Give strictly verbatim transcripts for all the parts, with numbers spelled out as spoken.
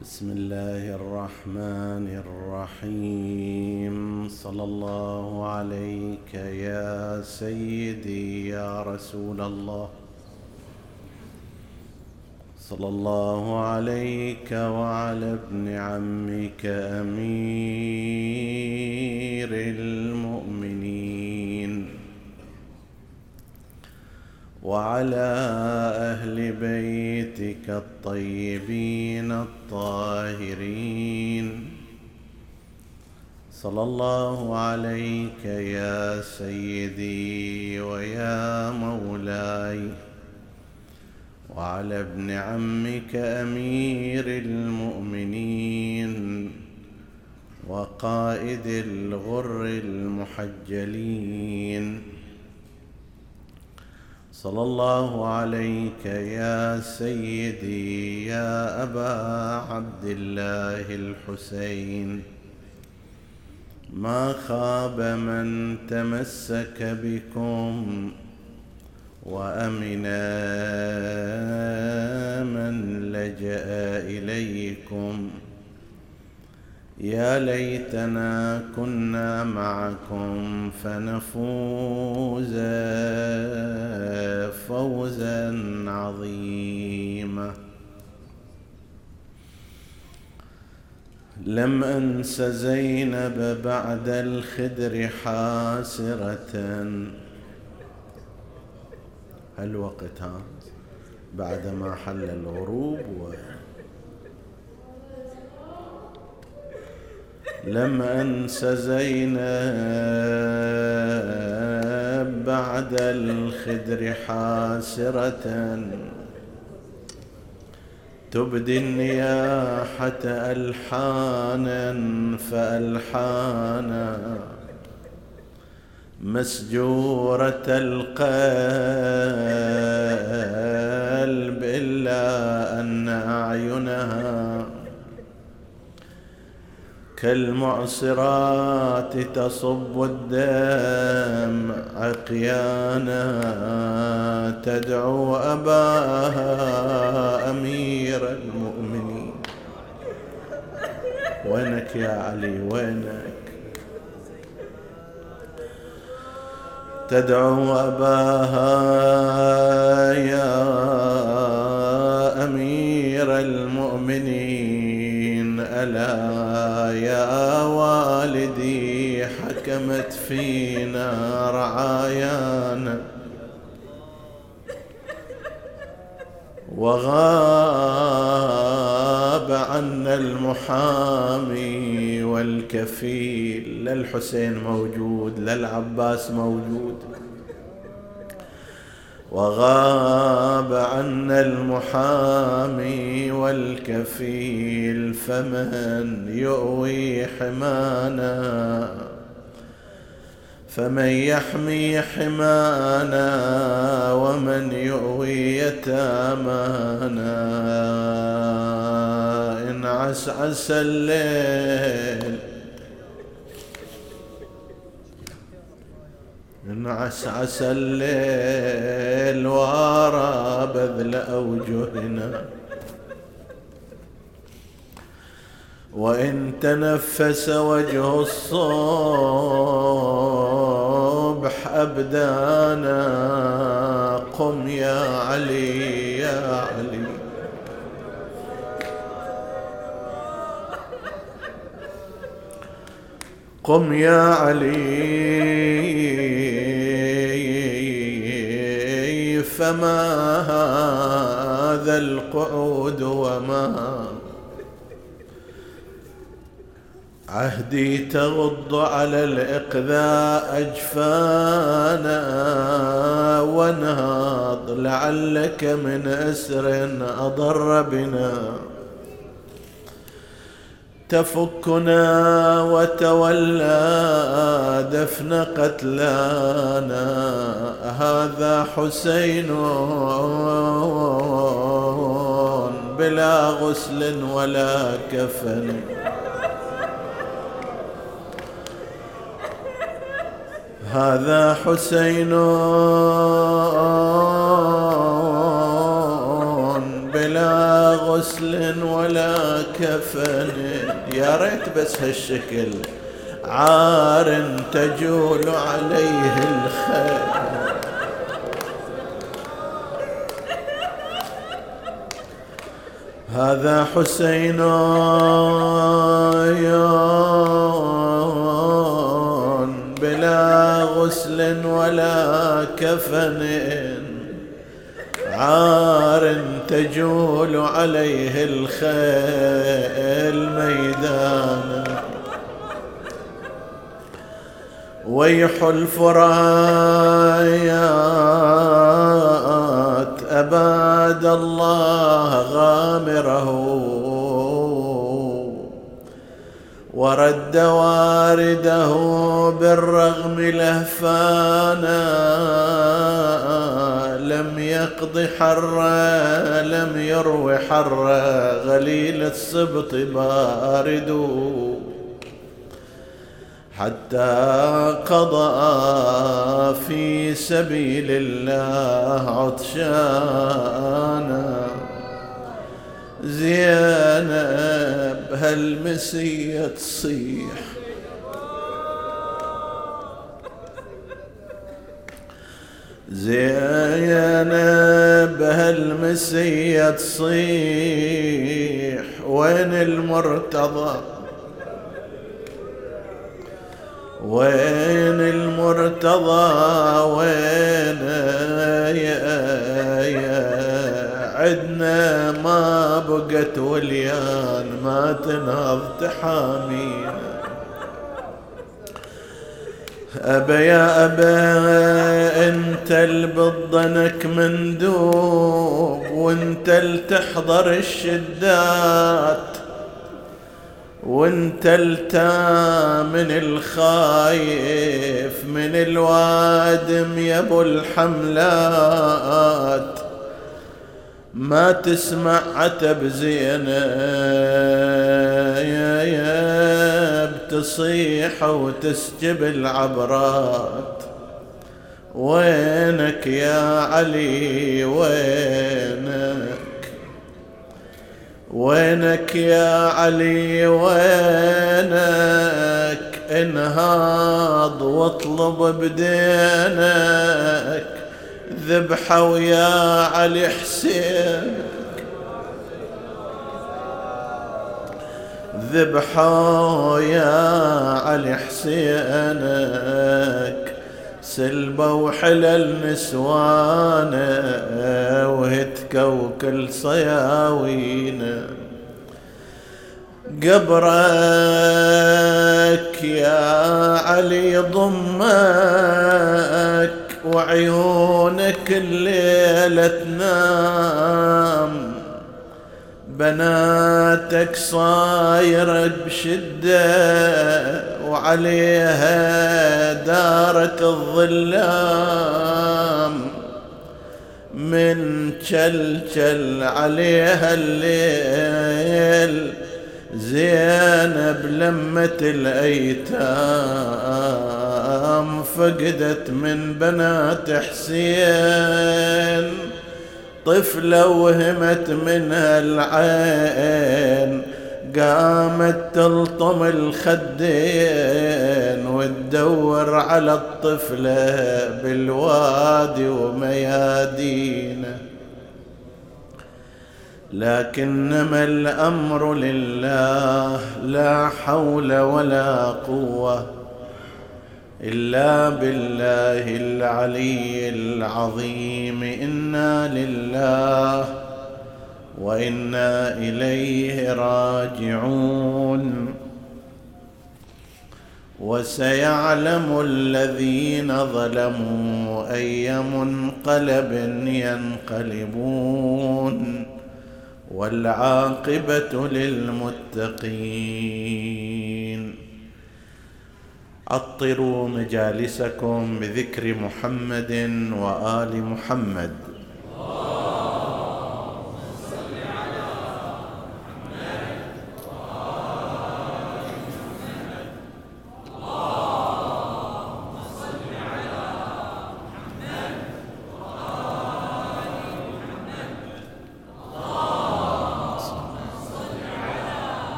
بسم الله الرحمن الرحيم. صلى الله عليك يا سيدي يا رسول الله، صلى الله عليك وعلى ابن عمك أمير المؤمنين وعلى أهل بيتك الطيبين الطاهرين. صلى الله عليك يا سيدي ويا مولاي وعلى ابن عمك أمير المؤمنين وقائد الغر المحجلين. صلى الله عليك يا سيدي يا أبا عبد الله الحسين. ما خاب من تمسك بكم وأمن من لجأ إليكم. يا ليتنا كنا معكم فنفوز فوزا عظيما. لم أنس زينب بعد الخدر حاسرة. هالوقت ها بعدما حل الغروب و لم أنس زينب بعد الخدر حاسرة تبدي النياحة ألحانا فألحانا مسجورة القلب إلا أن أعينها كالمعصرات تصب الدم عقيانا تدعو أباها أمير المؤمنين. وينك يا علي وينك؟ تدعو أباها يا أمير المؤمنين ألا يا والدي حكمت فينا رعايانا وغاب عنا المحامي والكفيل. لا الحسين موجود لا العباس موجود. وغاب عنا المحامي والكفيل فمن يؤوي حمانا فمن يحمي حمانا ومن يؤوي يتامانا. إن عسعس الليل إن عسعس الليل وارى بذل أوجهنا وإن تنفس وجه الصبح أبدانا. قم يا علي يا علي قم يا علي فما هذا القعود وما عهدي تغض على الإقذاء أجفانا وانهض لعلك من أسر أضر بنا تفكنا وتولى دفن قتلانا. هذا حسين بلا غسل ولا كفن هذا حسين بلا غسل ولا كفن. يا ريت بس هالشكل، عار تجول عليه الخيل. هذا حسين بلا غسل ولا كفن، عار تجول عليه الخيل ميدانا. ويح الفرايات أباد الله غامره، ورد وارده بالرغم لهفانا. لم يقض حرا لم يروي حرا، غليل السبط بارد، حتى قضى في سبيل الله عطشانا. زينب هالمسية تصيح، زينب هالمسية تصيح، وين المرتضى وين المرتضى وين يا يا عدنا ما بقت وليان، ما تنهض تحامينا. أبا يا أبا انت البضنك مندوب، وانت التحضر الشدات، وانت التامن الخايف من الوادم يا ابو الحملات. ما تسمع عتب زينب يا يا بتصيح وتسجب العبرات. وينك يا علي وينك وينك يا علي وينك، انهاض واطلب بدينك ذبحة ويا علي حسين، ذبحة يا علي حسينك. سلبة وحلل نسوانه، وهتكة وكل صياوينه. قبرك يا علي ضمك، وعيونك الليلة تنام. بناتك صايرة بشدة، وعليها دارت الظلام. من جلجل عليها الليل، زينب لمة الأيتام. فقدت من بنات حسين طفلة وهمت منها العين. قامت تلطم الخدين وتدور على الطفلة بالوادي وميادينه. لكنما الأمر لله، لا حول ولا قوة إلا بالله العلي العظيم. إنا لله وإنا إليه راجعون. وسيعلم الذين ظلموا أي منقلب ينقلبون، والعاقبة للمتقين. عطروا مجالسكم بذكر محمد وآل محمد.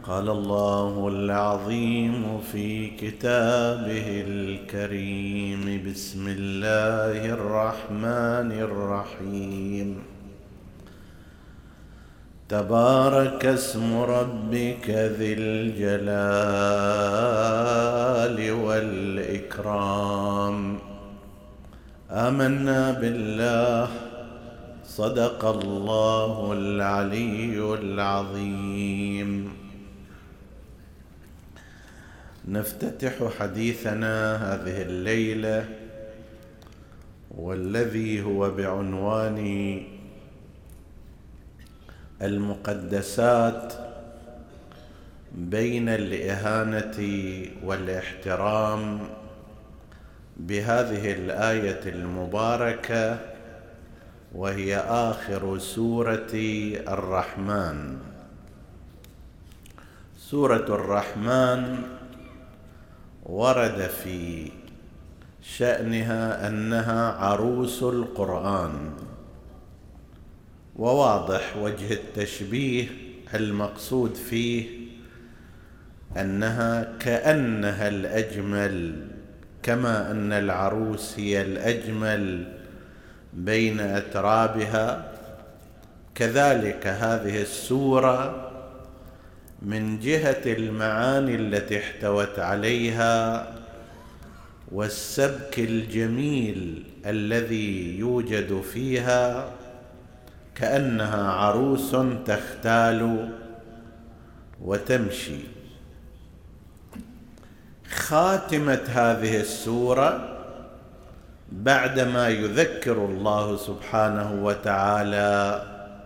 قال الله العظيم في كتابه الكريم: بسم الله الرحمن الرحيم. تبارك اسم ربك ذي الجلال والإكرام. آمنا بالله، صدق الله العلي العظيم. نفتتح حديثنا هذه الليلة والذي هو بعنوان المقدسات بين الإهانة والاحترام بهذه الآية المباركة، وهي آخر سورة الرحمن. سورة الرحمن ورد في شأنها أنها عروس القرآن، وواضح وجه التشبيه المقصود فيه أنها كأنها الأجمل، كما أن العروس هي الأجمل بين أترابها، كذلك هذه السورة من جهة المعاني التي احتوت عليها والسبك الجميل الذي يوجد فيها كأنها عروس تختال وتمشي. خاتمة هذه السورة بعدما يذكر الله سبحانه وتعالى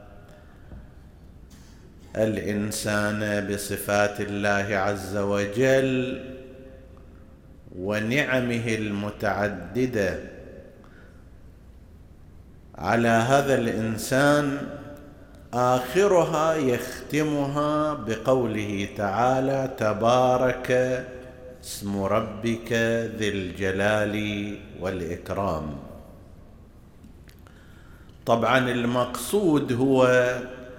الإنسان بصفات الله عز وجل ونعمه المتعددة على هذا الإنسان، آخرها يختمها بقوله تعالى: تبارك اسم ربك ذي الجلال والإكرام. طبعا المقصود هو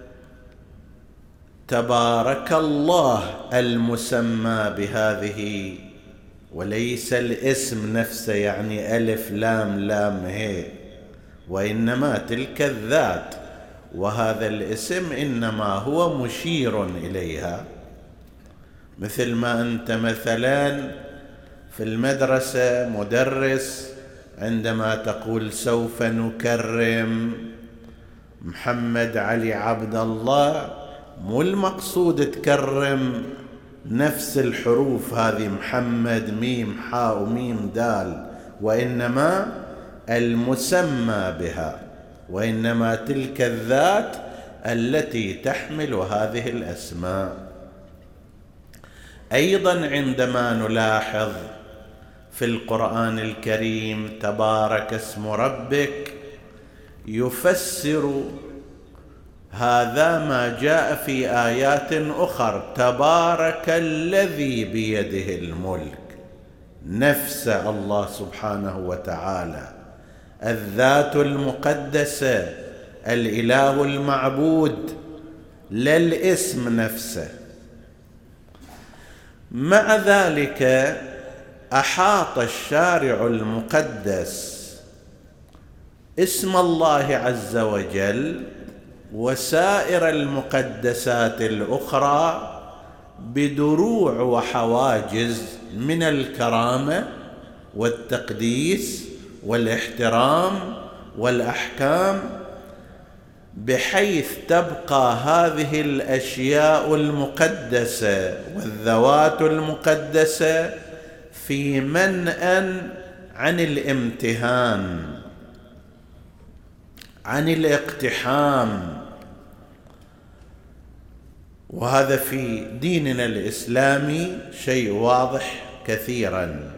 تبارك الله المسمى بهذه، وليس الاسم نفسه يعني ألف لام لام هي، وإنما تلك الذات، وهذا الاسم إنما هو مشير إليها. مثل ما أنت مثلا في المدرسة مدرس عندما تقول سوف نكرم محمد علي عبد الله، مو المقصود تكرم نفس الحروف هذه، محمد ميم حاء وميم دال، وإنما المسمى بها، وإنما تلك الذات التي تحمل هذه الأسماء. أيضا عندما نلاحظ في القرآن الكريم تبارك اسم ربك، يفسر هذا ما جاء في آيات أخرى: تبارك الذي بيده الملك. نفس الله سبحانه وتعالى، الذات المقدسة، الإله المعبود، لا الاسم نفسه. مع ذلك أحاط الشارع المقدس اسم الله عز وجل وسائر المقدسات الأخرى بدروع وحواجز من الكرامة والتقديس والاحترام والأحكام، بحيث تبقى هذه الأشياء المقدسة والذوات المقدسة في منأى عن الامتهان، عن الاقتحام. وهذا في ديننا الإسلامي شيء واضح كثيرا.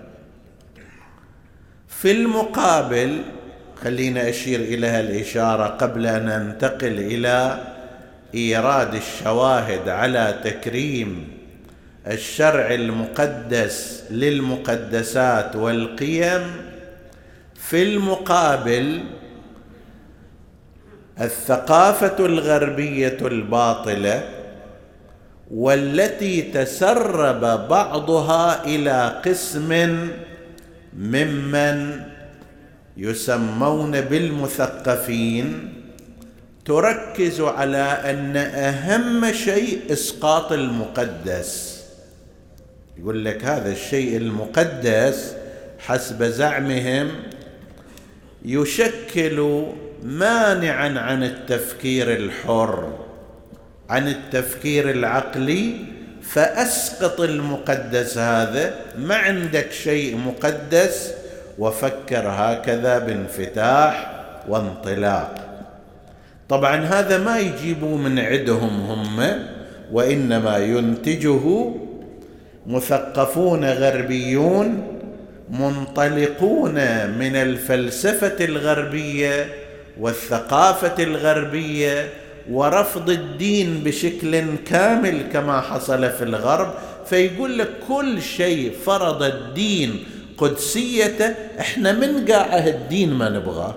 في المقابل خلينا أشير إلى الإشارة قبل أن ننتقل إلى إيراد الشواهد على تكريم الشرع المقدس للمقدسات والقيم. في المقابل الثقافة الغربية الباطلة والتي تسرب بعضها إلى قسم ممن يسمون بالمثقفين، تركز على أن أهم شيء إسقاط المقدس. يقول لك هذا الشيء المقدس حسب زعمهم يشكل مانعا عن التفكير الحر، عن التفكير العقلي، فأسقط المقدس هذا، ما عندك شيء مقدس، وفكر هكذا بانفتاح وانطلاق. طبعا هذا ما يجيبوا من عندهم هم، وإنما ينتجه مثقفون غربيون منطلقون من الفلسفة الغربية والثقافة الغربية ورفض الدين بشكل كامل كما حصل في الغرب. فيقول لك كل شيء فرض الدين قدسيته احنا من قاعه الدين ما نبغاه.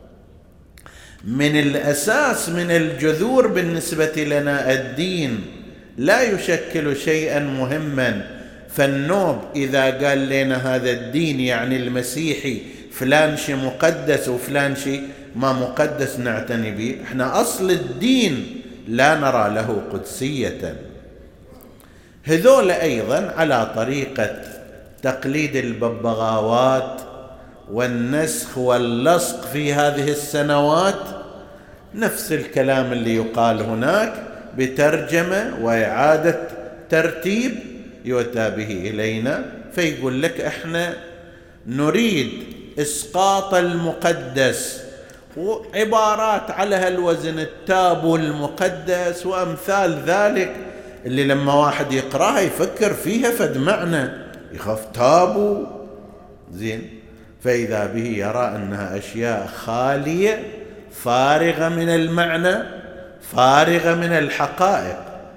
من الأساس، من الجذور بالنسبة لنا الدين لا يشكل شيئا مهما. فالنوب إذا قال لنا هذا الدين يعني المسيحي فلان شيء مقدس وفلان شيء ما مقدس نعتني به، احنا أصل الدين لا نرى له قدسية. هذول أيضا على طريقة تقليد الببغاوات والنسخ واللصق في هذه السنوات، نفس الكلام اللي يقال هناك بترجمة وإعادة ترتيب يؤتى به إلينا. فيقول لك احنا نريد إسقاط المقدس، وعبارات على هالوزن، التابو المقدس وأمثال ذلك، اللي لما واحد يقرأها يفكر فيها فد معنى، يخاف تابو زين، فإذا به يرى أنها أشياء خالية فارغة من المعنى، فارغة من الحقائق.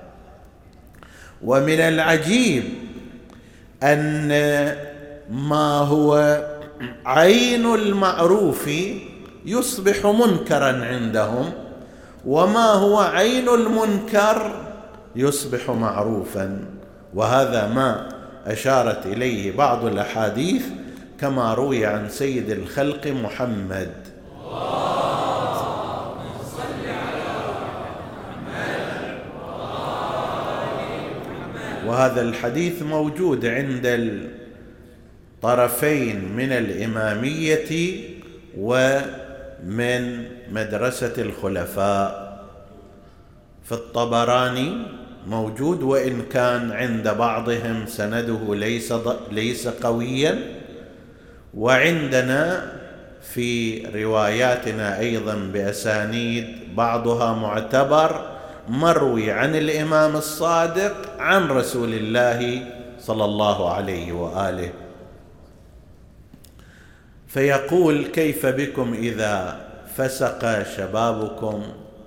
ومن العجيب أن ما هو عين المعروف يصبح منكرا عندهم، وما هو عين المنكر يصبح معروفا. وهذا ما أشارت إليه بعض الأحاديث كما روي عن سيد الخلق محمد. وهذا الحديث موجود عند الطرفين من الإمامية ومن مدرسة الخلفاء. في الطبراني موجود، وإن كان عند بعضهم سنده ليس ليس قويا، وعندنا في رواياتنا أيضا بأسانيد بعضها معتبر مروي عن الإمام الصادق عن رسول الله صلى الله عليه وآله. فيقول: كيف بكم إذا فسق شبابكم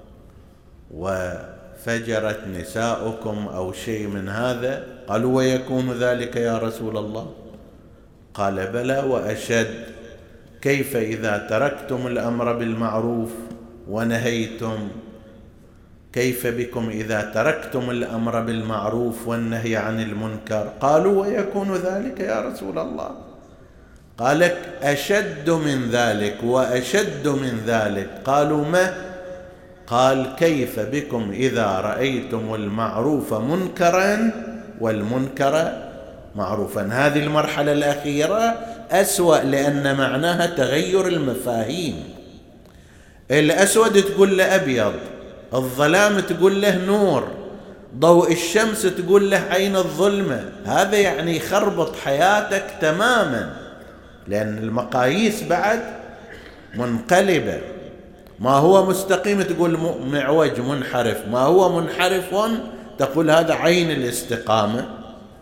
وفجرت نساؤكم أو شيء من هذا؟ قالوا: ويكون ذلك يا رسول الله؟ قال: بلى وأشد. كيف إذا تركتم الأمر بالمعروف ونهيتم؟ كيف بكم إذا تركتم الأمر بالمعروف والنهي عن المنكر؟ قالوا: ويكون ذلك يا رسول الله؟ قال: أشد من ذلك وأشد من ذلك. قالوا: ما؟ قال: كيف بكم إذا رأيتم المعروف منكرا والمنكر معروفا؟ هذه المرحلة الأخيرة أسوأ، لأن معناها تغير المفاهيم. الأسود تقول له أبيض، الظلام تقول له نور، ضوء الشمس تقول له عين الظلمة. هذا يعني يخربط حياتك تماما، لأن المقاييس بعد منقلبة. ما هو مستقيم تقول معوج منحرف، ما هو منحرف تقول هذا عين الاستقامة.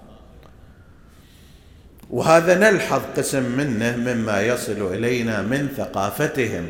وهذا نلحظ قسم منه مما يصل إلينا من ثقافتهم.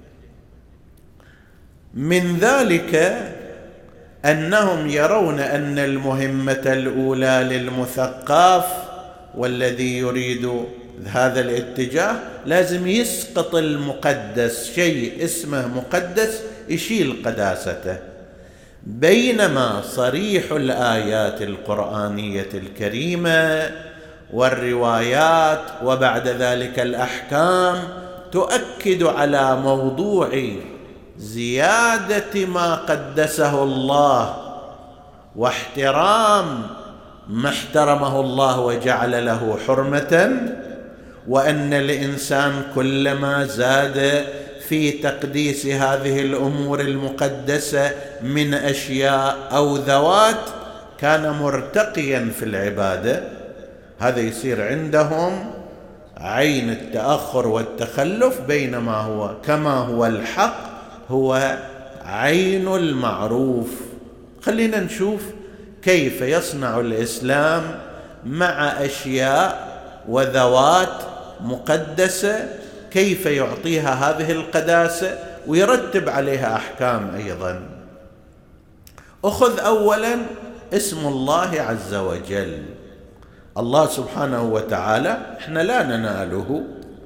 من ذلك أنهم يرون أن المهمة الأولى للمثقف والذي يريد هذا الاتجاه لازم يسقط المقدس، شيء اسمه مقدس يشيل قداسته. بينما صريح الآيات القرآنية الكريمة والروايات وبعد ذلك الأحكام تؤكد على موضوع زيادة ما قدسه الله واحترام ما احترمه الله وجعل له حرمة، وأن الإنسان كلما زاد في تقديس هذه الأمور المقدسة من أشياء أو ذوات كان مرتقيا في العبادة. هذا يصير عندهم عين التأخر والتخلف، بينما هو كما هو الحق هو عين المعروف. خلينا نشوف كيف يصنع الإسلام مع أشياء وذوات مقدسة، كيف يعطيها هذه القداسة ويرتب عليها أحكام أيضا. أخذ أولا اسم الله عز وجل. الله سبحانه وتعالى احنا لا نناله،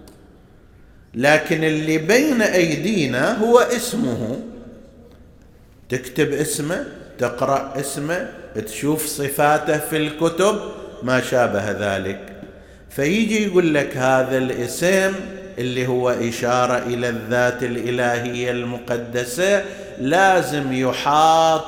لكن اللي بين أيدينا هو اسمه. تكتب اسمه، تقرأ اسمه، تشوف صفاته في الكتب ما شابه ذلك، فيجي يقول لك هذا الاسم اللي هو إشارة إلى الذات الإلهية المقدسة لازم يحاط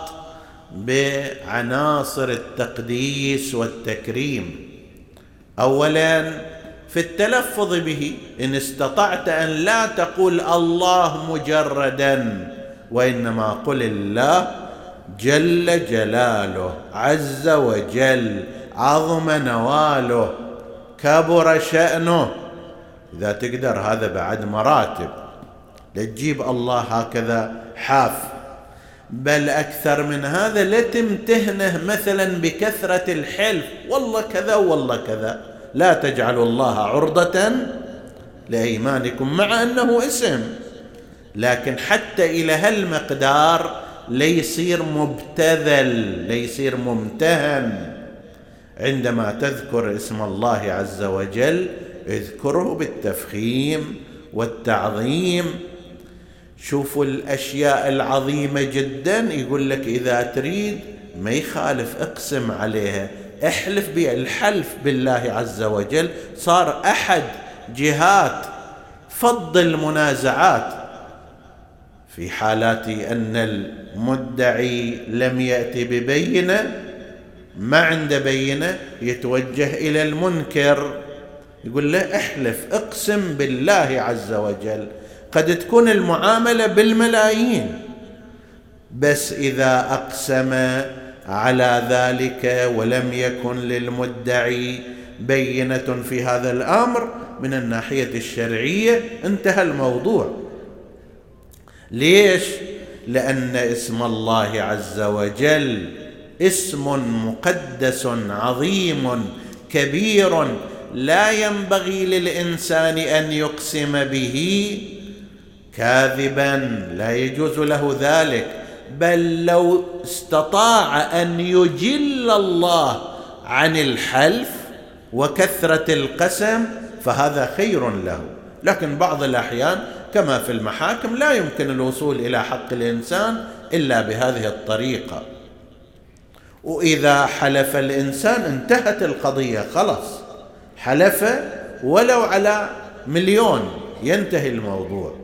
بعناصر التقديس والتكريم. أولا في التلفظ به، إن استطعت أن لا تقول الله مجردا، وإنما قل الله جل جلاله، عز وجل، عظم نواله، كبر شأنه. إذا تقدر هذا بعد مراتب، لا تجيب الله هكذا حاف، بل أكثر من هذا لا تمتهنه مثلا بكثرة الحلف، والله كذا والله كذا. لا تجعلوا الله عرضة لأيمانكم، مع أنه اسم، لكن حتى إلى هالمقدار ليصير مبتذل، ليصير ممتهن. عندما تذكر اسم الله عز وجل اذكره بالتفخيم والتعظيم. شوفوا الأشياء العظيمة جدا، يقول لك إذا تريد ما يخالف اقسم عليها، احلف بها. الحلف بالله عز وجل صار أحد جهات فض المنازعات. في حالات أن المدعي لم يأتي ببينة، ما عنده بينة، يتوجه إلى المنكر يقول له احلف، اقسم بالله عز وجل. قد تكون المعاملة بالملايين، بس إذا أقسم على ذلك ولم يكن للمدعي بينة في هذا الأمر من الناحية الشرعية انتهى الموضوع. ليش؟ لأن اسم الله عز وجل اسم مقدس عظيم كبير، لا ينبغي للإنسان أن يقسم به كاذبا، لا يجوز له ذلك. بل لو استطاع أن يجل الله عن الحلف وكثرة القسم فهذا خير له. لكن بعض الأحيان كما في المحاكم لا يمكن الوصول إلى حق الإنسان إلا بهذه الطريقة، وإذا حلف الإنسان انتهت القضية، خلص حلف ولو على مليون ينتهي الموضوع.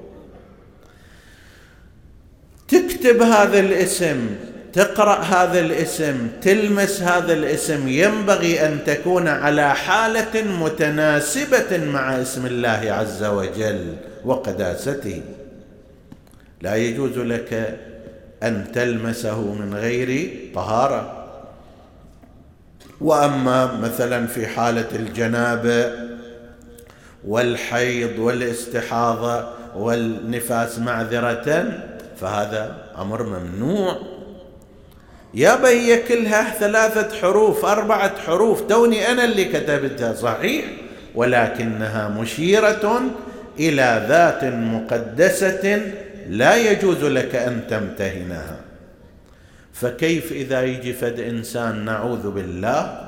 تكتب هذا الاسم، تقرأ هذا الاسم، تلمس هذا الاسم، ينبغي أن تكون على حالة متناسبة مع اسم الله عز وجل وقداسته. لا يجوز لك أن تلمسه من غير طهارة. وأما مثلا في حالة الجنابة والحيض والاستحاضة والنفاس معذرة فهذا أمر ممنوع. يا بي كلها ثلاثة حروف أربعة حروف، توني أنا اللي كتبتها صحيح، ولكنها مشيرة إلى ذات مقدسة لا يجوز لك أن تمتهنها. فكيف إذا يجي فد إنسان نعوذ بالله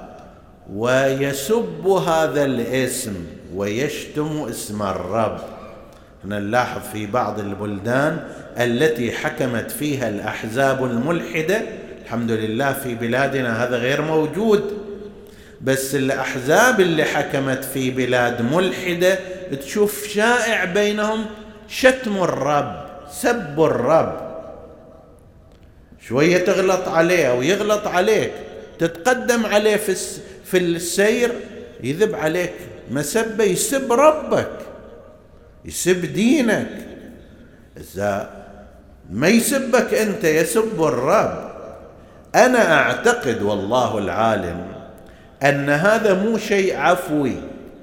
ويسب هذا الاسم ويشتم اسم الرب، نلاحظ في بعض البلدان التي حكمت فيها الأحزاب الملحدة، الحمد لله في بلادنا هذا غير موجود، بس الأحزاب اللي حكمت في بلاد ملحدة تشوف شائع بينهم شتم الرب، سب الرب، شوية تغلط عليه أو يغلط عليك تتقدم عليه في في السير يذب عليك مسبة، يسب ربك، يسب دينك. إذا ما يسبك أنت يسب الرب. أنا أعتقد والله العالم أن هذا مو شيء عفوي،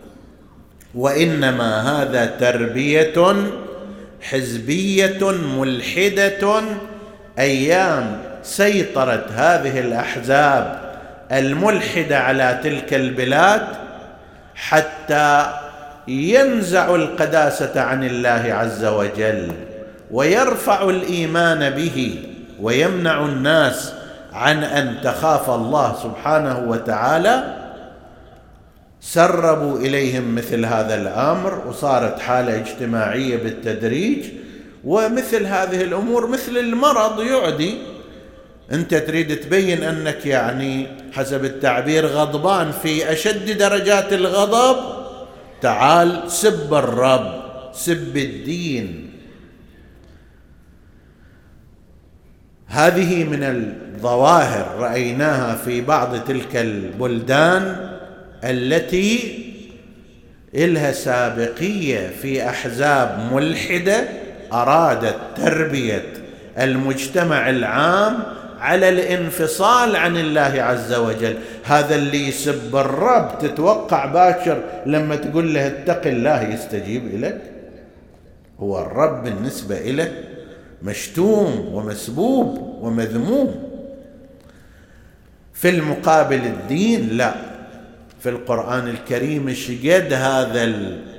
وإنما هذا تربية حزبية ملحدة أيام سيطرت هذه الأحزاب الملحدة على تلك البلاد حتى ينزع القداسة عن الله عز وجل ويرفع الإيمان به ويمنع الناس عن أن تخاف الله سبحانه وتعالى. سربوا إليهم مثل هذا الأمر وصارت حالة اجتماعية بالتدريج. ومثل هذه الأمور مثل المرض يعدي، أنت تريد تبين أنك يعني حسب التعبير غضبان في أشد درجات الغضب، تعال سب الرب، سب الدين. هذه من الظواهر رأيناها في بعض تلك البلدان التي إلها سابقية في أحزاب ملحدة أرادت تربية المجتمع العام على الانفصال عن الله عز وجل. هذا اللي يسب الرب تتوقع باكر لما تقول له اتق الله يستجيب لك؟ هو الرب بالنسبة إليه مشتوم ومسبوب ومذموم. في المقابل الدين لا، في القرآن الكريم شقد هذا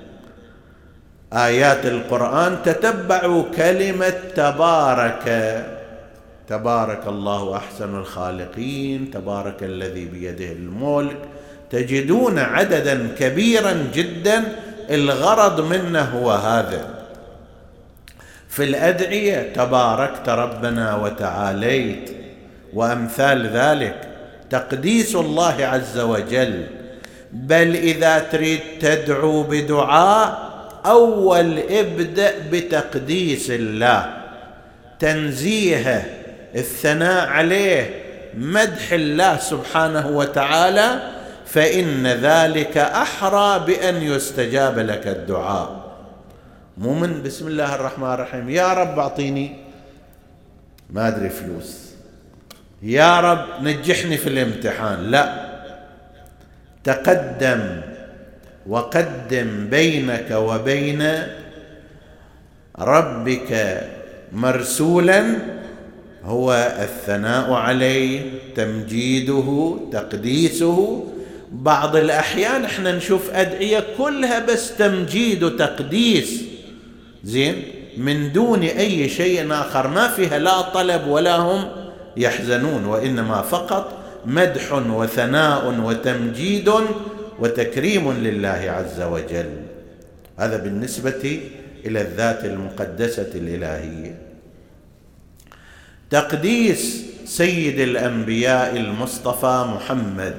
آيات القرآن تتبعوا كلمة تبارك، تبارك الله أحسن الخالقين، تبارك الذي بيده الملك، تجدون عددا كبيرا جدا الغرض منه هو هذا. في الأدعية تباركت ربنا وتعاليت وأمثال ذلك، تقديس الله عز وجل. بل إذا تريد تدعو بدعاء أول ابدأ بتقديس الله، تنزيهه، الثناء عليه، مدح الله سبحانه وتعالى، فإن ذلك أحرى بأن يستجاب لك الدعاء. مو من بسم الله الرحمن الرحيم يا رب أعطيني ما أدري فلوس، يا رب نجحني في الامتحان، لا، تقدم وقدم بينك وبين ربك مرسولا هو الثناء عليه، تمجيده، تقديسه. بعض الأحيان احنا نشوف أدعية كلها بس تمجيد وتقديس، زين، من دون أي شيء آخر، ما فيها لا طلب ولا هم يحزنون، وإنما فقط مدح وثناء وتمجيد وتكريم لله عز وجل. هذا بالنسبة إلى الذات المقدسة الإلهية. تقديس سيد الأنبياء المصطفى محمد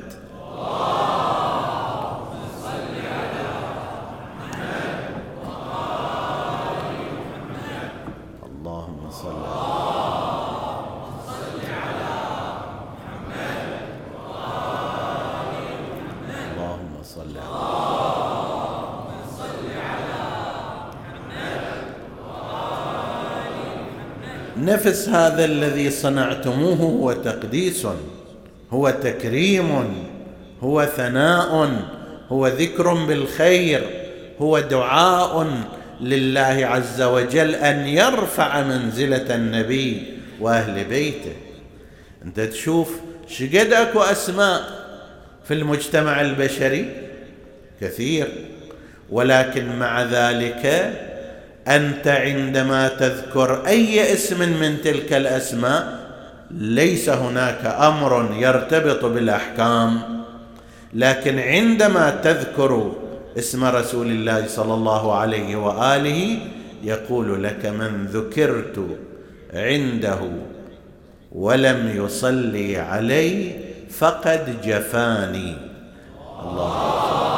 نفس هذا الذي صنعتموه هو تقديس، هو تكريم، هو ثناء، هو ذكر بالخير، هو دعاء لله عز وجل أن يرفع منزلة النبي وأهل بيته. أنت تشوف شقد أكو أسماء في المجتمع البشري كثير، ولكن مع ذلك أنت عندما تذكر أي اسم من تلك الأسماء ليس هناك أمر يرتبط بالأحكام، لكن عندما تذكر اسم رسول الله صلى الله عليه وآله يقول لك: من ذكرت عنده ولم يصلي علي فقد جفاني. الله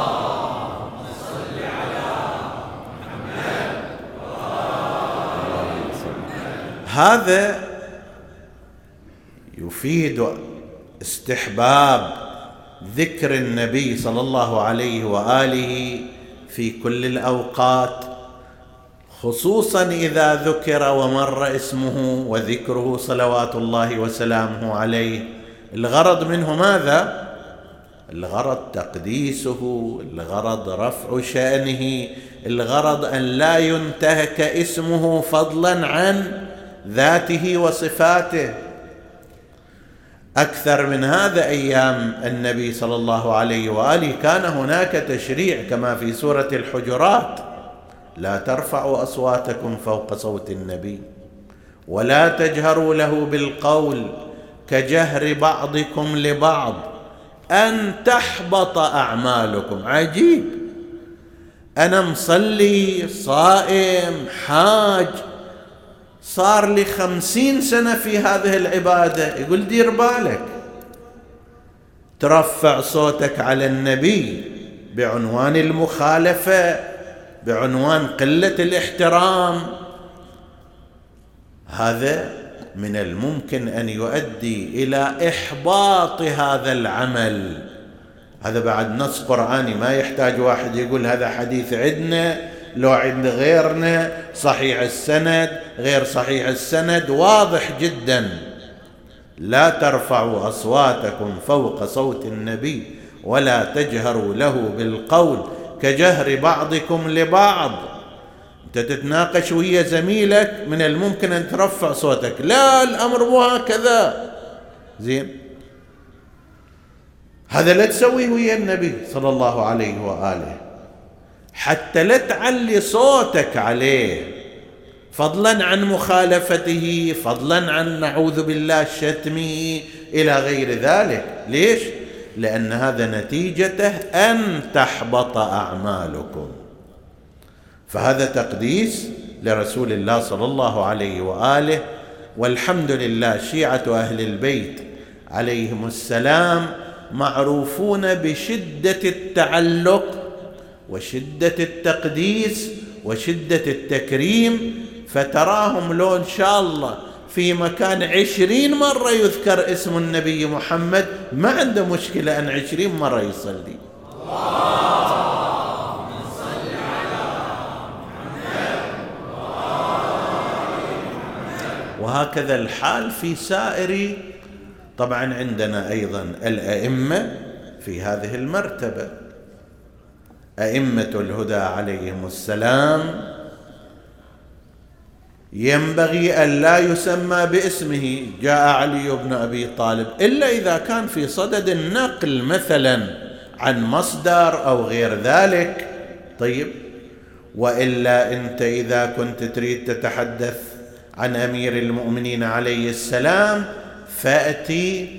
صل على محمد. هذا يفيد استحباب ذكر النبي صلى الله عليه وآله في كل الأوقات، خصوصا إذا ذكر ومر اسمه وذكره صلوات الله وسلامه عليه. الغرض منه ماذا؟ الغرض تقديسه، الغرض رفع شأنه، الغرض أن لا ينتهك اسمه فضلا عن ذاته وصفاته. أكثر من هذا أيام النبي صلى الله عليه وآله كان هناك تشريع كما في سورة الحجرات: لا ترفعوا أصواتكم فوق صوت النبي ولا تجهروا له بالقول كجهر بعضكم لبعض أن تحبط أعمالكم. عجيب، أنا مصلي صائم حاج صار لي خمسين سنة في هذه العبادة، يقول دير بالك ترفع صوتك على النبي بعنوان المخالفة، بعنوان قلة الاحترام. هذا من الممكن أن يؤدي إلى إحباط هذا العمل. هذا بعد نص قرآني، ما يحتاج واحد يقول هذا حديث عندنا لو عند غيرنا، صحيح السند غير صحيح السند، واضح جدا: لا ترفعوا أصواتكم فوق صوت النبي ولا تجهروا له بالقول كجهر بعضكم لبعض. أنت تتناقش ويا زميلك من الممكن أن ترفع صوتك، لا الأمر مو هكذا، زين، هذا لا تسويه ويا النبي صلى الله عليه وآله، حتى لا تعلي صوتك عليه فضلا عن مخالفته، فضلا عن نعوذ بالله شتمه إلى غير ذلك. ليش؟ لأن هذا نتيجته أن تحبط أعمالكم. فهذا تقديس لرسول الله صلى الله عليه وآله. والحمد لله شيعة أهل البيت عليهم السلام معروفون بشدة التعلق وشدة التقديس وشدة التكريم، فتراهم لو إن شاء الله في مكان عشرين مرة يذكر اسم النبي محمد ما عنده مشكلة أن عشرين مرة يصلي. اللهم صل على محمد. وهكذا الحال في سائر، طبعا عندنا أيضا الأئمة في هذه المرتبة، أئمة الهدى عليهم السلام ينبغي أن لا يسمى باسمه جاء علي بن أبي طالب إلا إذا كان في صدد النقل مثلا عن مصدر أو غير ذلك. طيب، وإلا أنت إذا كنت تريد تتحدث عن أمير المؤمنين عليه السلام فأتي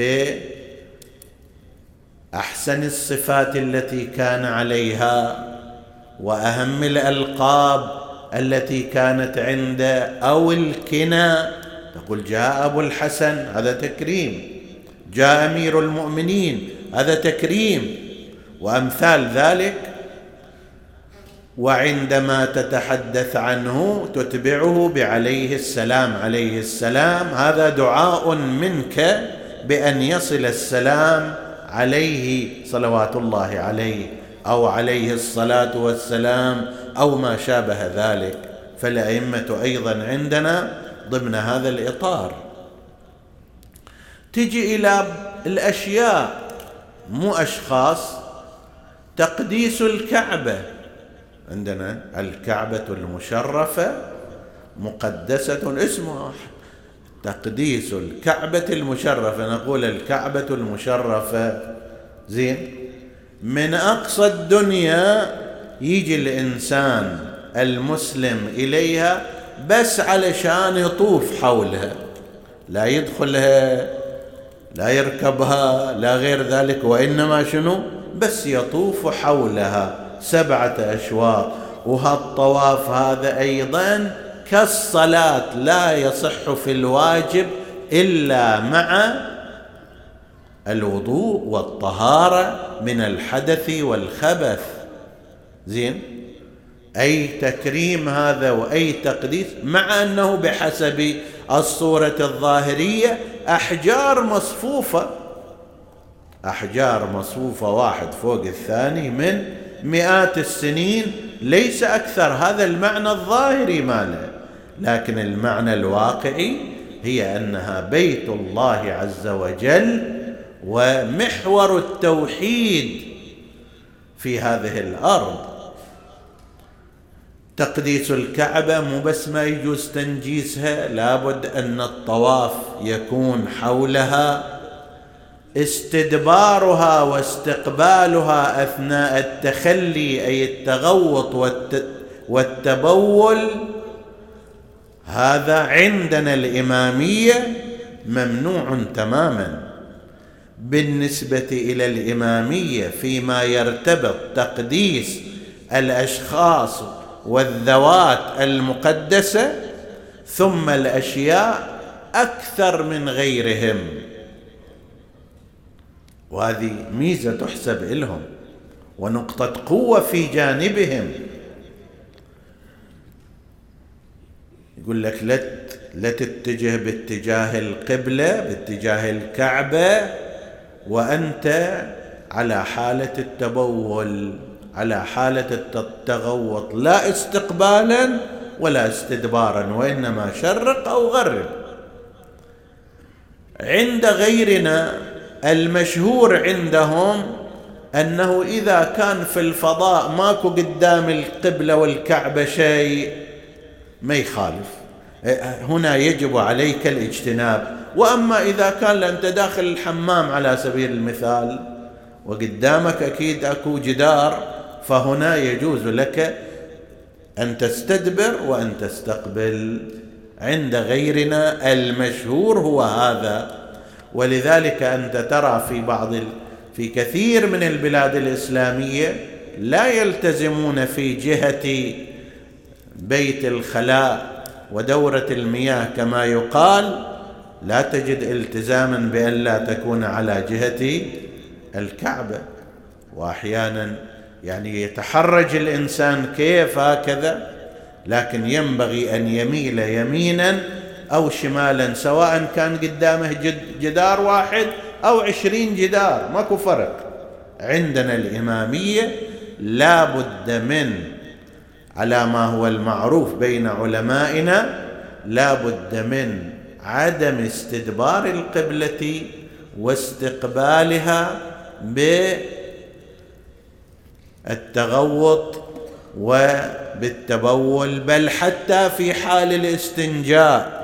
بأحسن الصفات التي كان عليها وأهم الألقاب التي كانت عنده، أو الكنى، تقول جاء أبو الحسن، هذا تكريم، جاء أمير المؤمنين، هذا تكريم، وأمثال ذلك. وعندما تتحدث عنه تتبعه بعليه السلام عليه السلام، هذا دعاء منك بأن يصل السلام عليه صلوات الله عليه أو عليه الصلاة والسلام أو ما شابه ذلك. فالأئمة أيضا عندنا ضمن هذا الإطار. تجي إلى الأشياء مو أشخاص، تقديس الكعبة، عندنا الكعبة المشرفة مقدسة، اسمها تقديس الكعبة المشرفة، نقول الكعبة المشرفة، زين، من أقصى الدنيا يجي الإنسان المسلم إليها بس علشان يطوف حولها، لا يدخلها لا يركبها لا غير ذلك، وإنما شنو؟ بس يطوف حولها سبعة أشواط، وهالطواف هذا أيضا كالصلاة لا يصح في الواجب إلا مع الوضوء والطهارة من الحدث والخبث. زين، أي تكريم هذا وأي تقديس، مع أنه بحسب الصورة الظاهرية أحجار مصفوفة، أحجار مصفوفة واحد فوق الثاني من مئات السنين، ليس أكثر. هذا المعنى الظاهري ماله، لكن المعنى الواقعي هي أنها بيت الله عز وجل ومحور التوحيد في هذه الأرض. تقديس الكعبة مو بس ما يجوز تنجيسها، لابد أن الطواف يكون حولها، استدبارها واستقبالها أثناء التخلي أي التغوط والتبول، هذا عندنا الإمامية ممنوع تماما. بالنسبة إلى الإمامية فيما يرتبط تقديس الأشخاص والذوات المقدسة ثم الأشياء أكثر من غيرهم، وهذه ميزة تحسب لهم ونقطة قوة في جانبهم. يقول لك لا لا تتجه باتجاه القبلة باتجاه الكعبة وأنت على حالة التبول، على حالة التغوط، لا استقبالا ولا استدبارا، وإنما شرق أو غرب. عند غيرنا المشهور عندهم أنه إذا كان في الفضاء ماكو قدام القبلة والكعبة شيء ما يخالف، هنا يجب عليك الاجتناب. وأما إذا كان أنت داخل الحمام على سبيل المثال وقدامك أكيد أكو جدار، فهنا يجوز لك أن تستدبر وأن تستقبل. عند غيرنا المشهور هو هذا، ولذلك أنت ترى في بعض في كثير من البلاد الإسلامية لا يلتزمون في جهة بيت الخلاء ودورة المياه كما يقال، لا تجد التزاما بأن لا تكون على جهة الكعبة. وأحيانا يعني يتحرج الإنسان كيف هكذا، لكن ينبغي أن يميل يمينا أو شمالا، سواء كان قدامه جدار واحد أو عشرين جدار، ماكو فرق. عندنا الإمامية لا بد من، على ما هو المعروف بين علمائنا، لا بد من عدم استدبار القبلة واستقبالها بالتغوط وبالتبول، بل حتى في حال الاستنجاء.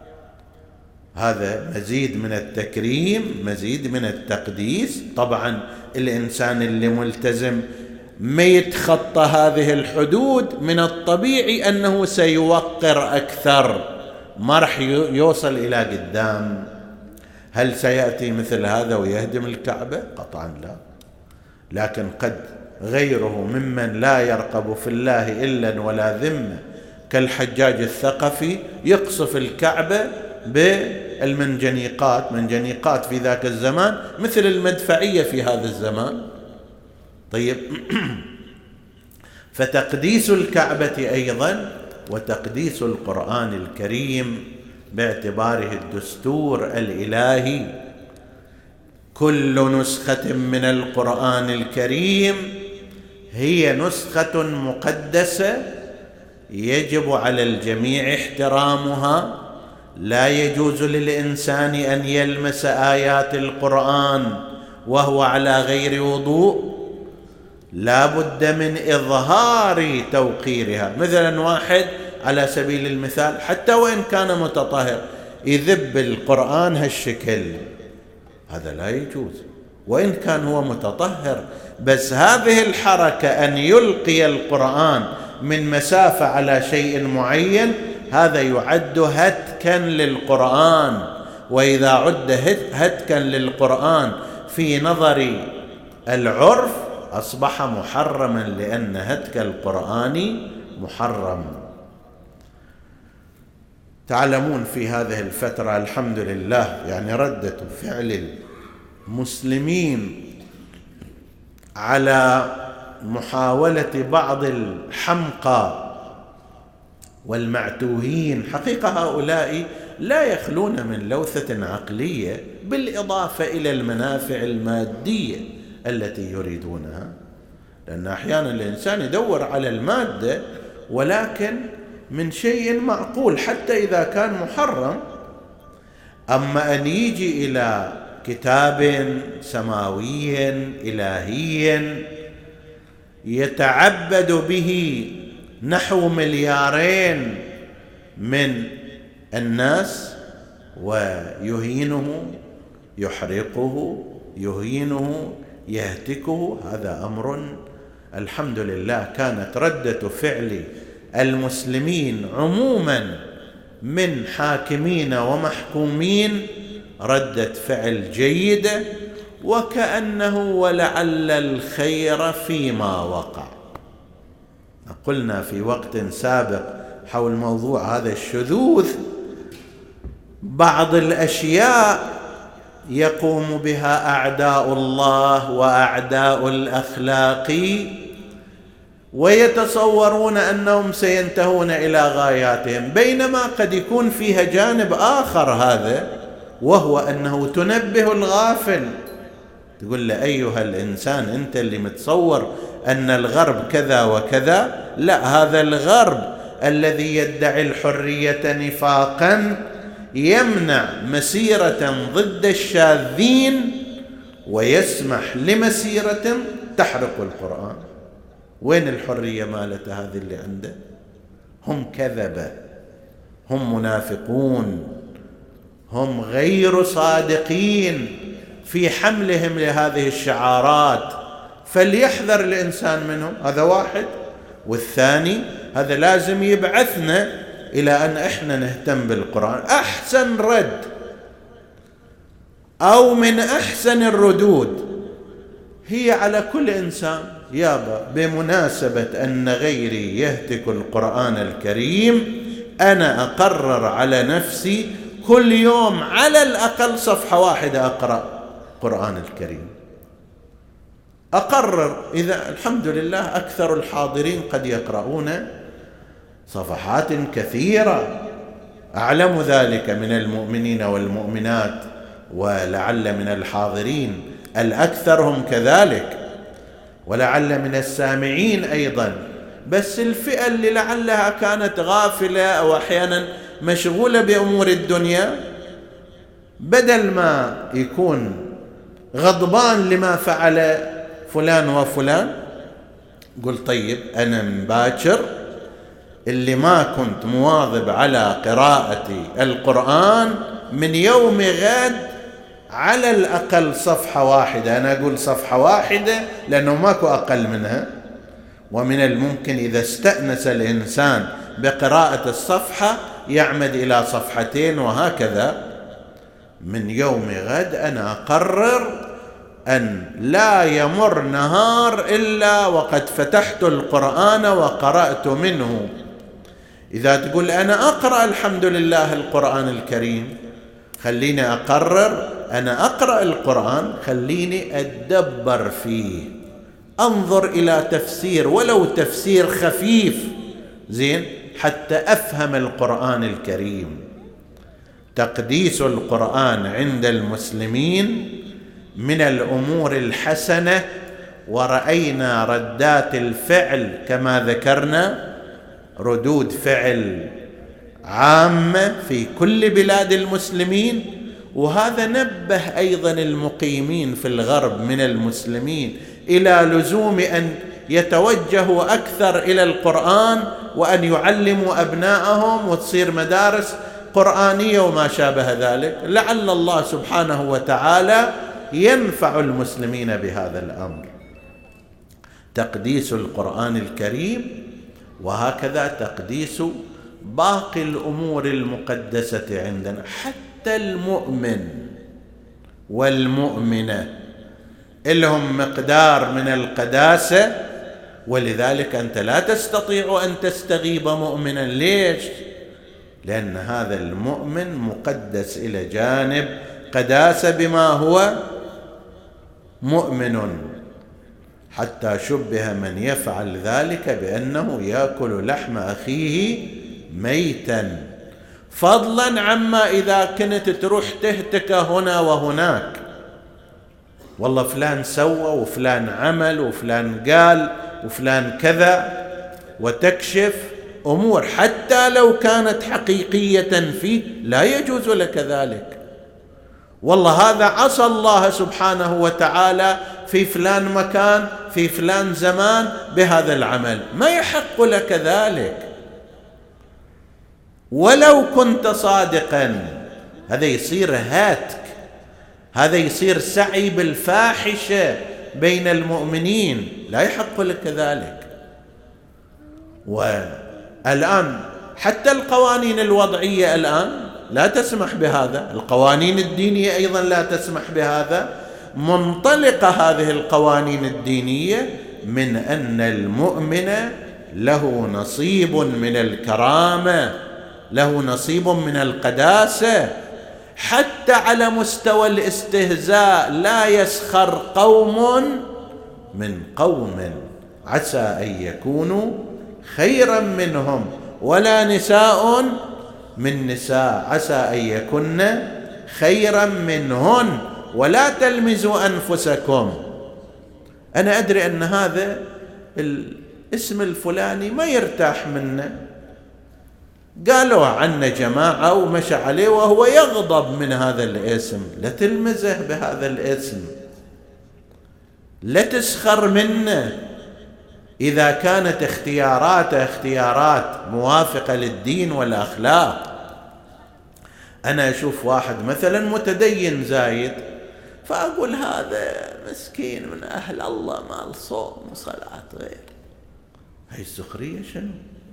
هذا مزيد من التكريم، مزيد من التقديس. طبعا الإنسان اللي ملتزم ما يتخطى هذه الحدود، من الطبيعي أنه سيوقر أكثر، ما رح يوصل إلى قدام. هل سيأتي مثل هذا ويهدم الكعبة؟ قطعا لا، لكن قد غيره ممن لا يرقب في الله إلا ولا ذمة كالحجاج الثقفي يقصف الكعبة بالمنجنيقات، منجنيقات في ذاك الزمان مثل المدفعية في هذا الزمان. طيب فتقديس الكعبة أيضا وتقديس القرآن الكريم باعتباره الدستور الإلهي، كل نسخة من القرآن الكريم هي نسخة مقدسة يجب على الجميع احترامها. لا يجوز للإنسان أن يلمس آيات القرآن وهو على غير وضوء، لا بد من إظهار توقيرها. مثلا واحد على سبيل المثال حتى وإن كان متطهر يذب القرآن هالشكل، هذا لا يجوز وإن كان هو متطهر. بس هذه الحركة أن يلقي القرآن من مسافة على شيء معين، هذا يعد هتكا للقرآن. وإذا عد هتكا للقرآن في نظر العرف أصبح محرما لأن هتك القرآن محرم. تعلمون في هذه الفترة الحمد لله يعني ردة فعل المسلمين على محاولة بعض الحمقى والمعتوهين، حقيقة هؤلاء لا يخلون من لوثة عقلية بالإضافة إلى المنافع المادية التي يريدونها، لأن أحيانا الإنسان يدور على المادة ولكن من شيء معقول حتى إذا كان محرم. أما أن يجي إلى كتاب سماوي إلهي يتعبد به نحو مليارين من الناس ويهينه يحرقه يهينه يهتكه، هذا أمر الحمد لله كانت ردة فعل المسلمين عموما من حاكمين ومحكومين ردة فعل جيدة، وكأنه ولعل الخير فيما وقع. قلنا في وقت سابق حول موضوع هذا الشذوذ بعض الأشياء يقوم بها أعداء الله وأعداء الأخلاق ويتصورون أنهم سينتهون إلى غاياتهم، بينما قد يكون فيها جانب آخر هذا، وهو أنه تنبه الغافل، تقول له أيها الإنسان أنت اللي متصور أن الغرب كذا وكذا، لا، هذا الغرب الذي يدعي الحرية نفاقا يمنع مسيرة ضد الشاذين ويسمح لمسيرة تحرق القرآن. وين الحرية مالته هذه اللي عنده؟ هم كذبة، هم منافقون، هم غير صادقين في حملهم لهذه الشعارات، فليحذر الإنسان منهم. هذا واحد. والثاني هذا لازم يبعثنا إلى أن إحنا نهتم بالقرآن. أحسن رد أو من أحسن الردود هي على كل إنسان، يابا بمناسبة أن غيري يهتك القرآن الكريم أنا أقرر على نفسي كل يوم على الأقل صفحة واحدة أقرأ القرآن الكريم. أقرر، إذا الحمد لله أكثر الحاضرين قد يقرؤون صفحات كثيرة، أعلم ذلك من المؤمنين والمؤمنات، ولعل من الحاضرين الأكثر هم كذلك، ولعل من السامعين أيضا. بس الفئة اللي لعلها كانت غافلة أو أحيانا مشغولة بأمور الدنيا، بدل ما يكون غضبان لما فعل فلان وفلان، قل طيب أنا من باكر اللي ما كنت مواظب على قراءة القرآن من يوم غد على الأقل صفحة واحدة. أنا أقول صفحة واحدة لأنه ماكو أقل منها، ومن الممكن إذا استأنس الإنسان بقراءة الصفحة يعمد إلى صفحتين وهكذا. من يوم غد أنا أقرر أن لا يمر نهار إلا وقد فتحت القرآن وقرأت منه. إذا تقول أنا أقرأ الحمد لله القرآن الكريم، خليني أقرر أنا أقرأ القرآن، خليني أدبر فيه، أنظر إلى تفسير ولو تفسير خفيف زين حتى أفهم القرآن الكريم. تقديس القرآن عند المسلمين من الأمور الحسنة، ورأينا ردات الفعل كما ذكرنا، ردود فعل عامة في كل بلاد المسلمين. وهذا نبه أيضا المقيمين في الغرب من المسلمين إلى لزوم أن يتوجهوا أكثر إلى القرآن وأن يعلموا أبنائهم وتصير مدارس قرآنية وما شابه ذلك، لعل الله سبحانه وتعالى ينفع المسلمين بهذا الأمر. تقديس القرآن الكريم، وهكذا تقديس باقي الأمور المقدسة عندنا. حتى المؤمن والمؤمنة لهم مقدار من القداسة، ولذلك أنت لا تستطيع أن تستغيب مؤمنا. ليش؟ لأن هذا المؤمن مقدس إلى جانب قداسة بما هو مؤمن، حتى شبه من يفعل ذلك بأنه يأكل لحم أخيه ميتا، فضلا عما إذا كنت تروح تهتك هنا وهناك، والله فلان سوى وفلان عمل وفلان قال وفلان كذا، وتكشف أمور حتى لو كانت حقيقية فيه لا يجوز لك ذلك. والله هذا عصى الله سبحانه وتعالى في فلان مكان في فلان زمان بهذا العمل، ما يحق لك ذلك ولو كنت صادقا. هذا يصير هاتك، هذا يصير سعي بالفاحشة بين المؤمنين، لا يحق لك ذلك. والآن حتى القوانين الوضعية الآن لا تسمح بهذا، القوانين الدينية أيضا لا تسمح بهذا. منطلقة هذه القوانين الدينية من أن المؤمن له نصيب من الكرامة، له نصيب من القداسة، حتى على مستوى الاستهزاء لا يسخر قوم من قوم عسى أن يكونوا خيرا منهم، ولا نساء من نساء عسى أن يكن خيرا منهن، ولا تلمزوا أنفسكم. أنا أدري أن هذا الاسم الفلاني ما يرتاح منه، قالوا عنه جماعة ومشى عليه وهو يغضب من هذا الاسم، لا تلمزه بهذا الاسم، لا تسخر منه إذا كانت اختياراته اختيارات موافقة للدين والأخلاق. أنا أشوف واحد مثلا متدين زايد، فأقول هذا مسكين من أهل الله، مال صوم وصلاة غير. هاي السخرية شنو؟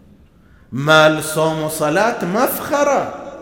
مال صوم وصلاة مفخرة،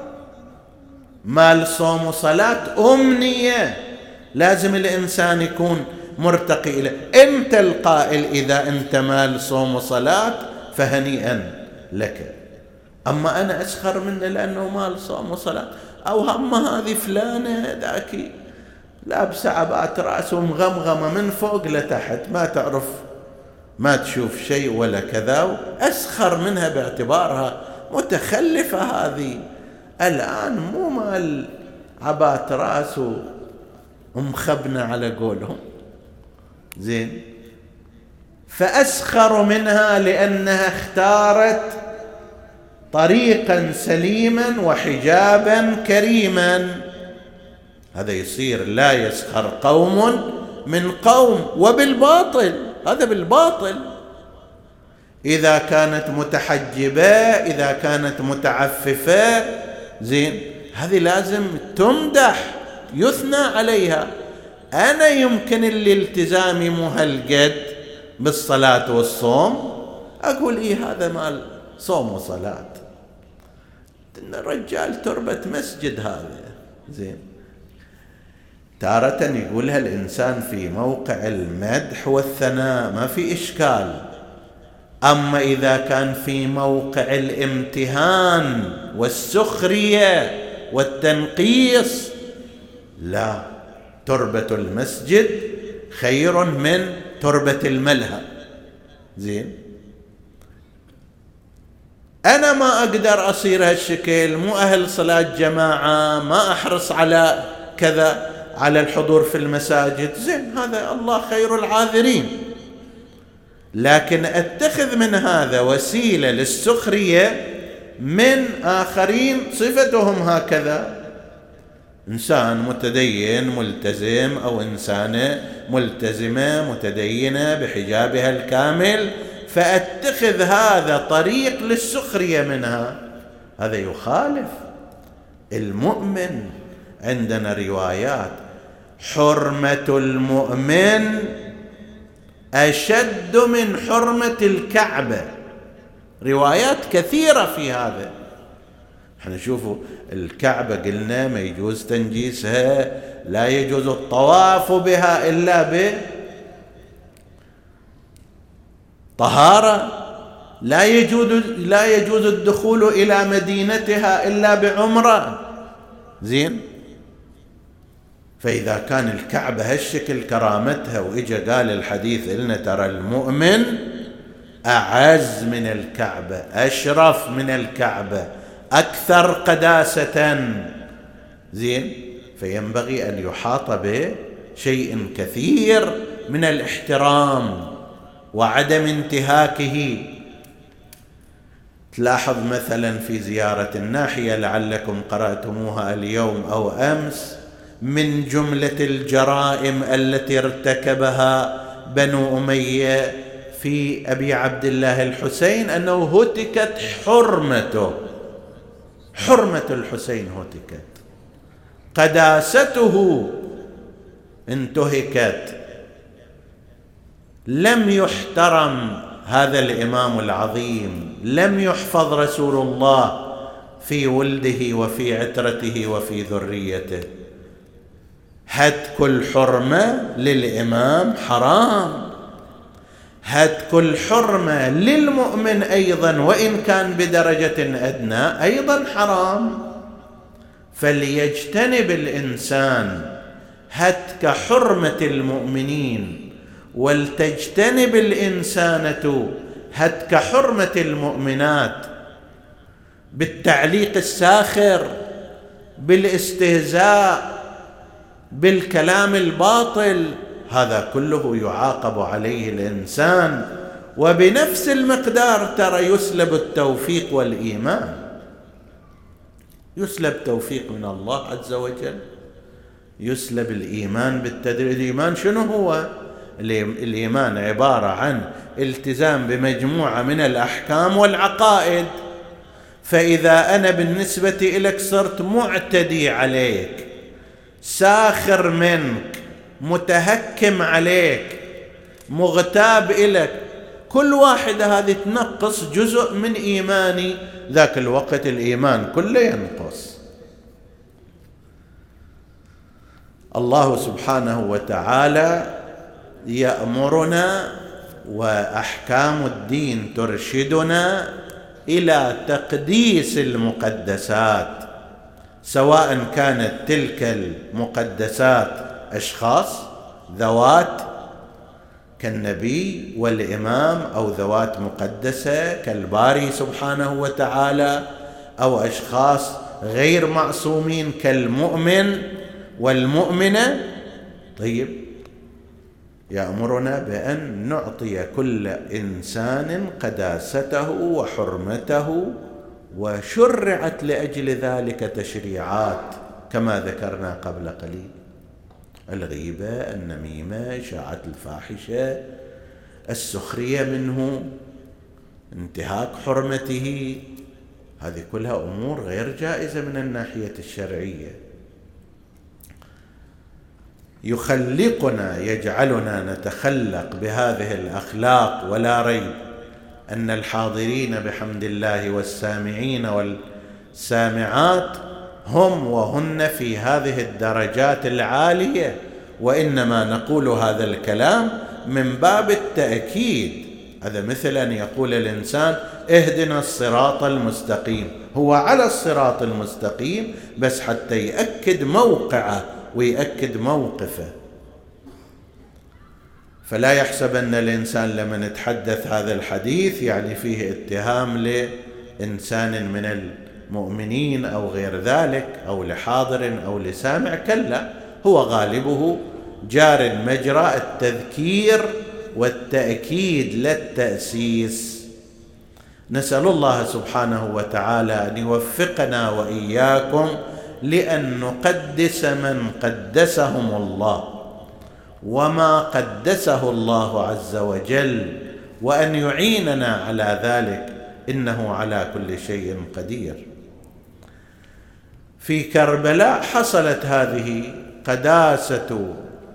مال صوم وصلاة أمنية، لازم الإنسان يكون مرتقي إليه. أنت القائل إذا أنت مال صوم وصلاة فهنيئا لك، أما أنا أسخر منه لأنه مال صوم وصلاة، أو هم هذه فلانة ذاكي لابسة عباءة رأس ومغمغمة من فوق لتحت، ما تعرف ما تشوف شيء ولا كذا، أسخر منها باعتبارها متخلفة. هذه الآن مو مال عباءة رأس ومخبنة على قولهم، زين، فأسخر منها لأنها اختارت طريقا سليما وحجابا كريما. هذا يصير لا يسخر قوم من قوم، وبالباطل، هذا بالباطل. إذا كانت متحجبة، إذا كانت متعففة، زين، هذه لازم تمدح، يثنى عليها. أنا يمكن اللي التزامي مو هالقد بالصلاة والصوم أقول إيه هذا مال صوم وصلاة، الرجال تربة مسجد هذا، زين. تارة يقولها الإنسان في موقع المدح والثناء ما في إشكال، أما إذا كان في موقع الامتهان والسخرية والتنقيص لا. تربة المسجد خير من تربة الملهى، زين. أنا ما أقدر أصير هالشكل، مو أهل صلاة جماعة، ما أحرص على كذا، على الحضور في المساجد، زين، هذا الله خير العاذرين. لكن أتخذ من هذا وسيلة للسخرية من آخرين صفتهم هكذا، إنسان متدين ملتزم أو إنسانة ملتزمة متدينة بحجابها الكامل، فأتخذ هذا طريق للسخرية منها، هذا يخالف المؤمن. عندنا روايات حرمة المؤمن أشد من حرمة الكعبة، روايات كثيرة في هذا. احنا شوفوا الكعبة قلنا ما يجوز تنجيسها، لا يجوز الطواف بها إلا بطهارة، لا يجوز لا يجوز الدخول إلى مدينتها إلا بعمرة. زين، فإذا كان الكعبة هالشكل كرامتها، وإجا قال الحديث إلنا ترى المؤمن أعز من الكعبة، أشرف من الكعبة، أكثر قداسة. زين، فينبغي أن يحاط بشيء كثير من الاحترام وعدم انتهاكه. تلاحظ مثلا في زيارة الناحية لعلكم قرأتموها اليوم أو أمس، من جملة الجرائم التي ارتكبها بنو أمية في أبي عبد الله الحسين أنه هتكت حرمته، حرمة الحسين هتكت، قداسته انتهكت، لم يحترم هذا الإمام العظيم، لم يحفظ رسول الله في ولده وفي عترته وفي ذريته. هتك الحرمة للإمام حرام، هتك الحرمة للمؤمن أيضا وإن كان بدرجة أدنى أيضا حرام. فليجتنب الإنسان هتك حرمة المؤمنين، ولتجتنب الإنسانة هتك حرمة المؤمنات بالتعليق الساخر، بالاستهزاء، بالكلام الباطل. هذا كله يعاقب عليه الإنسان، وبنفس المقدار ترى يسلب التوفيق والإيمان، يسلب توفيق من الله عز وجل، يسلب الإيمان بالتدريج. الإيمان شنو هو؟ الإيمان عبارة عن التزام بمجموعة من الأحكام والعقائد. فإذا أنا بالنسبة إليك صرت معتدي عليك، ساخر منك، متهكم عليك، مغتاب إليك، كل واحدة هذه تنقص جزء من إيماني، ذاك الوقت الإيمان كله ينقص. الله سبحانه وتعالى يأمرنا وأحكام الدين ترشدنا إلى تقديس المقدسات، سواء كانت تلك المقدسات أشخاص ذوات كالنبي والإمام، أو ذوات مقدسة كالباري سبحانه وتعالى، أو أشخاص غير معصومين كالمؤمن والمؤمنة. طيب، يأمرنا بأن نعطي كل إنسان قداسته وحرمته، وشرعت لأجل ذلك تشريعات كما ذكرنا قبل قليل: الغيبة، النميمة، إشاعة الفاحشة، السخرية منه، انتهاك حرمته. هذه كلها أمور غير جائزة من الناحية الشرعية. يخلقنا، يجعلنا نتخلق بهذه الأخلاق. ولا ريب أن الحاضرين بحمد الله والسامعين والسامعات هم وهن في هذه الدرجات العالية، وإنما نقول هذا الكلام من باب التأكيد. هذا مثل أن يقول الإنسان اهدنا الصراط المستقيم، هو على الصراط المستقيم بس حتى يأكد موقعه ويأكد موقفه. فلا يحسب أن الإنسان لما نتحدث هذا الحديث يعني فيه اتهام لإنسان من المؤمنين أو غير ذلك، أو لحاضر أو لسامع، كلا، هو غالبه جار مجرى التذكير والتأكيد لا التأسيس. نسأل الله سبحانه وتعالى أن يوفقنا وإياكم لأن نقدس من قدسهم الله وما قدسه الله عز وجل، وأن يعيننا على ذلك، إنه على كل شيء قدير. في كربلاء حصلت هذه قداسة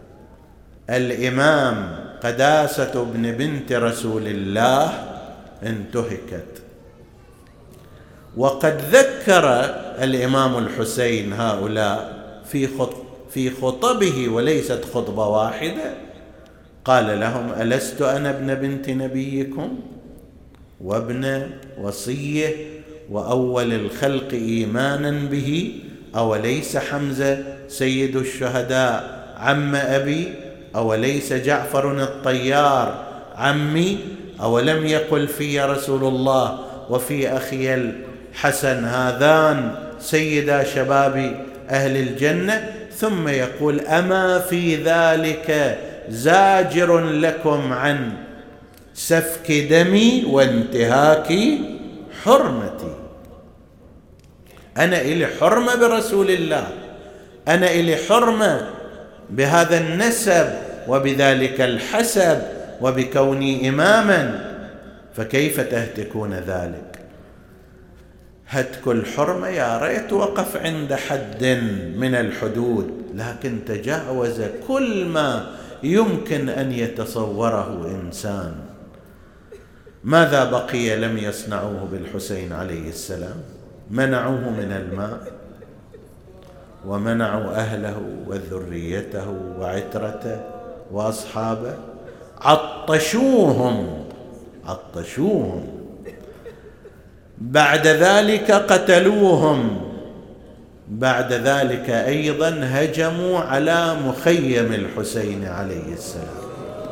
الإمام، قداسة ابن بنت رسول الله انتهكت، وقد ذكر الإمام الحسين هؤلاء في في خطبه وليست خطبة واحدة. قال لهم: ألست أنا ابن بنت نبيكم وابن وصيه وأول الخلق إيمانا به؟ أوليس حمزة سيد الشهداء عم أبي؟ أوليس جعفر الطيار عمي؟ أولم يقل في رسول الله وفي أخي الحسن هذان سيدا شباب أهل الجنة؟ ثم يقول: أما في ذلك زاجر لكم عن سفك دمي وانتهاك حرمتي. أنا إلي حرمة برسول الله، أنا إلي حرمة بهذا النسب وبذلك الحسب وبكوني إماما، فكيف تهتكون ذلك؟ هتك الحرمة يا ريت وقف عند حد من الحدود، لكن تجاوز كل ما يمكن أن يتصوره إنسان. ماذا بقي لم يصنعوه بالحسين عليه السلام؟ منعوه من الماء، ومنعوا أهله وذريته وعترته وأصحابه، عطشوهم عطشوهم بعد ذلك قتلوهم، بعد ذلك أيضا هجموا على مخيم الحسين عليه السلام.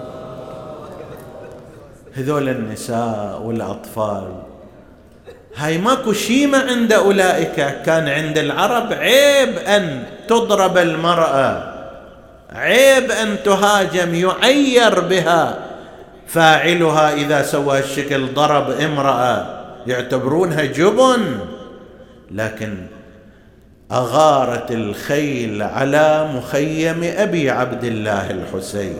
هذول النساء والأطفال، هاي ماكو شيمة عند أولئك. كان عند العرب عيب أن تضرب المرأة، عيب أن تهاجم، يعير بها فاعلها إذا سوى الشكل ضرب امرأة، يعتبرونها جبن. لكن أغارت الخيل على مخيم أبي عبد الله الحسين،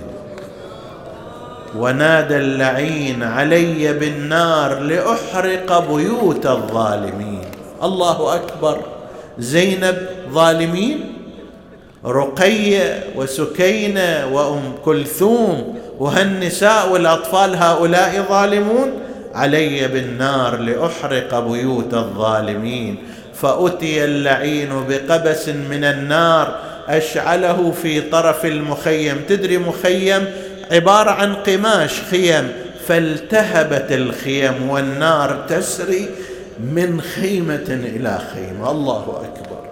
ونادى اللعين: علي بالنار لأحرق بيوت الظالمين. الله أكبر! زينب ظالمين، رقية وسكينة وأم كلثوم وهالنساء والأطفال هؤلاء ظالمون. علي بالنار لأحرق بيوت الظالمين. فأتي اللعين بقبس من النار أشعله في طرف المخيم. تدري مخيم عبارة عن قماش خيم، فالتهبت الخيم والنار تسري من خيمة إلى خيمة. الله أكبر!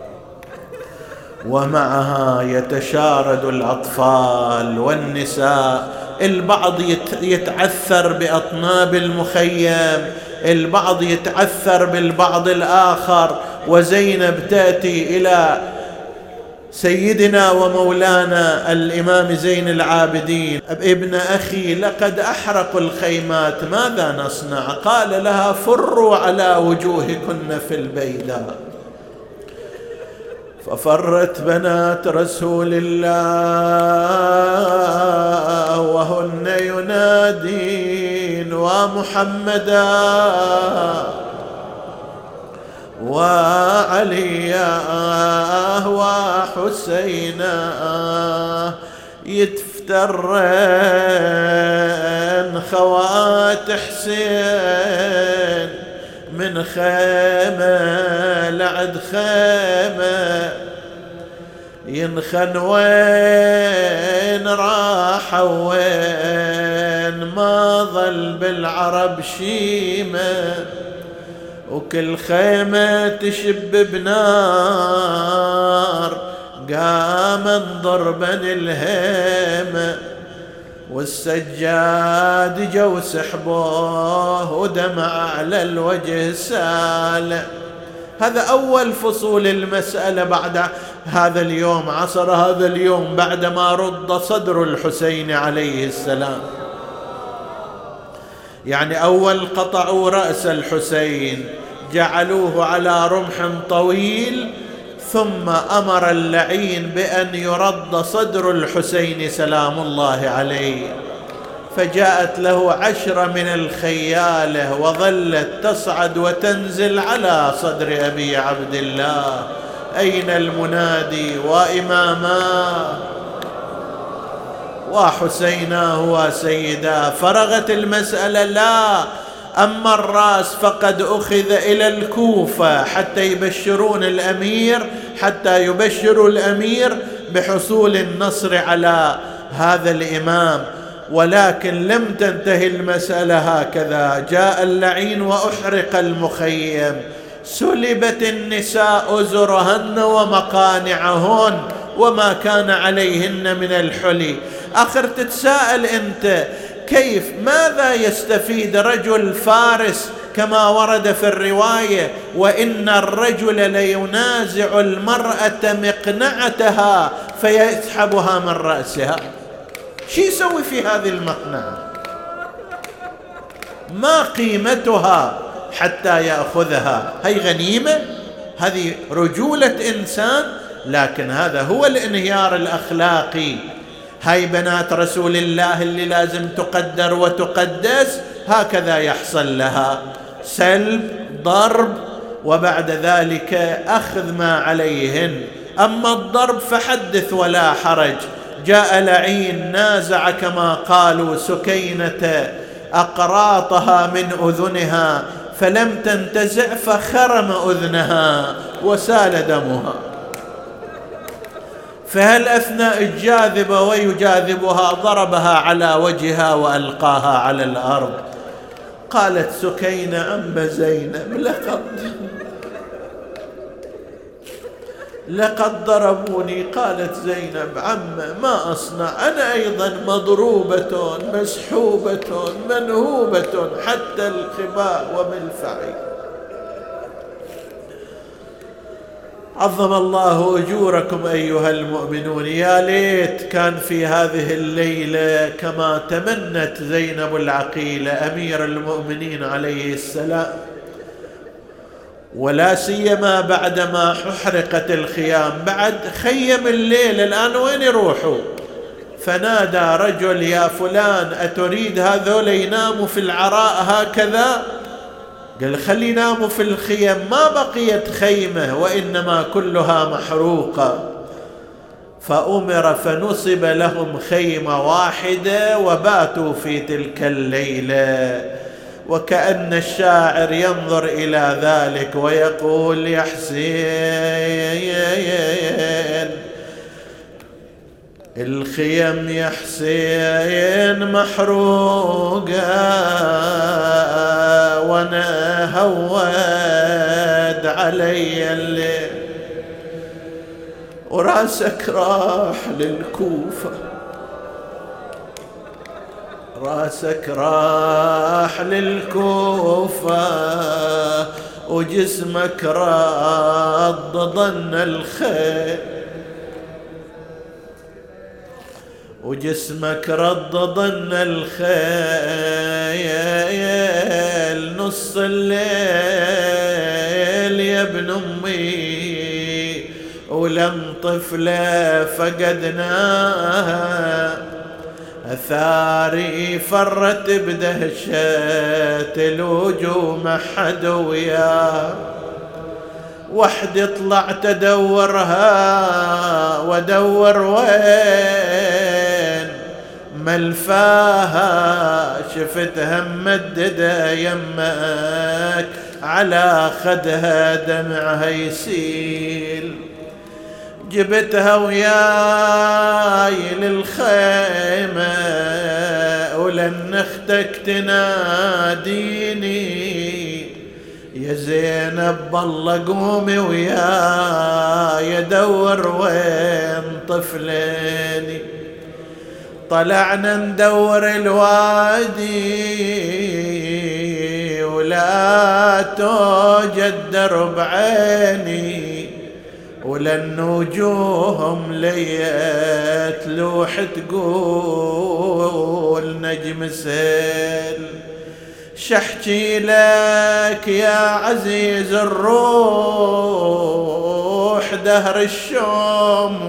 ومعها يتشارد الأطفال والنساء، البعض يتعثر بأطناب المخيم، البعض يتعثر بالبعض الآخر. وزينب تأتي إلى سيدنا ومولانا الإمام زين العابدين: ابن أخي لقد أحرقوا الخيمات، ماذا نصنع؟ قال لها: فروا على وجوهكن في البيداء. ففرت بنات رسول الله وهن ينادين: ومحمدا وعليا وحسينا. يتفترن خوات حسين من خيمة لعد خيمة، ينخن وين راح وين ما ظل بالعرب شيمة، وكل خيمة تشب بنار قام ضربا الهيمة، والسجاد جو سحبوه ودمع على الوجه سال. هذا أول فصول المسألة. بعد هذا اليوم عصر هذا اليوم بعدما رد صدر الحسين عليه السلام، يعني أول قطعوا رأس الحسين جعلوه على رمح طويل، ثم أمر اللعين بأن يرد صدر الحسين سلام الله عليه. فجاءت له عشرة من الخيالة وظلت تصعد وتنزل على صدر أبي عبد الله. أين المنادي وإماما وحسيناه وسيدا؟ فرغت المسألة؟ لا، أما الرأس فقد أخذ إلى الكوفة حتى يبشرون الأمير حتى يبشروا الأمير بحصول النصر على هذا الإمام. ولكن لم تنتهي المسألة هكذا، جاء اللعين وأحرق المخيم، سلبت النساء أزرهن ومقانعهن وما كان عليهن من الحلي. آخر تتساءل أنت كيف ماذا يستفيد رجل فارس كما ورد في الرواية وإن الرجل لينازع المرأة مقنعتها فيسحبها من رأسها؟ شو يسوي في هذه المقنعة؟ ما قيمتها حتى يأخذها؟ هي غنيمة؟ هذه رجولة إنسان؟ لكن هذا هو الانهيار الأخلاقي. هاي بنات رسول الله اللي لازم تقدر وتقدس، هكذا يحصل لها سلب ضرب وبعد ذلك أخذ ما عليهن. أما الضرب فحدث ولا حرج. جاء لعين نازع كما قالوا سكينة أقراطها من أذنها فلم تنتزع فخرم أذنها وسال دمها. فهل أثناء الجاذبة ويجاذبها ضربها على وجهها وألقاها على الأرض؟ قالت سكينة عم زينب لقد لقد ضربوني. قالت زينب عم ما أصنع، أنا أيضا مضروبة مسحوبة منهوبة حتى الخباء وملفعي. عظم الله أجوركم أيها المؤمنون. يا ليت كان في هذه الليلة كما تمنت زينب العقيلة أمير المؤمنين عليه السلام، ولا سيما بعدما حرقت الخيام. بعد خيم الليل الآن وين يروحوا؟ فنادى رجل يا فلان أتريد هذول يناموا في العراء هكذا؟ قال خلي يناموا في الخيم. ما بقيت خيمة وإنما كلها محروقة. فأمر فنصب لهم خيمة واحدة وباتوا في تلك الليلة. وكأن الشاعر ينظر إلى ذلك ويقول يا حسين الخيم يا حسين محروقة وانا هود علي الليل وراسك راح للكوفة، راسك راح للكوفة وجسمك رد ظن الخيل، وجسمك رد ظن الخيل نص الليل يا ابن أمي ولم طفلة فقدناها أثاري فرت بدهشة الوجوه ما حد وياه وحدي طلعت أدورها وأدور وين ملفاها شفتها ممددة يمك على خدها دمعها يسيل جبتها وياي للخيمة ولن اختك تناديني يا زينب بالله قومي وياي ادور وين طفليني. طلعنا ندور الوادي ولا توجد درب عيني ولن وجوههم ليت لوح تقول نجم سيل. شحكي لك يا عزيز الروح دهر الشوم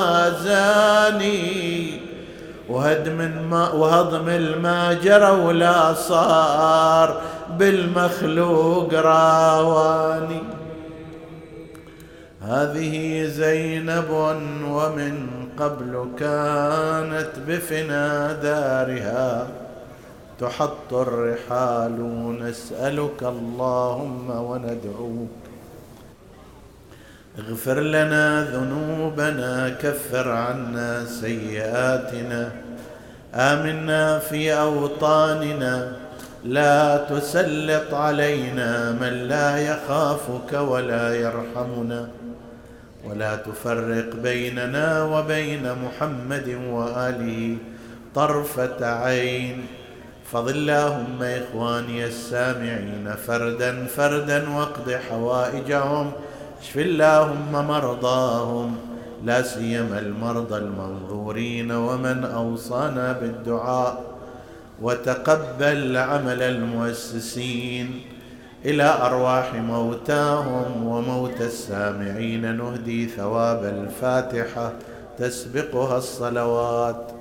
وازاني وهدم الما وهضم الماجرة ولا صار بالمخلوق راواني. هذه زينب ومن قبل كانت بفنا دارها تحط الرحال نسألك اللهم وندعوك. اغفر لنا ذنوبنا كفر عنا سيئاتنا آمنا في أوطاننا لا تسلط علينا من لا يخافك ولا يرحمنا ولا تفرق بيننا وبين محمد وآله طرفة عين. فضل اللهم إخواني السامعين فردا فردا واقض حوائجهم، اشف اللهم مرضاهم لا سيما المرضى المنظورين ومن أوصانا بالدعاء، وتقبل عمل المؤسسين. إلى أرواح موتاهم وموتى السامعين نهدي ثواب الفاتحة تسبقها الصلوات.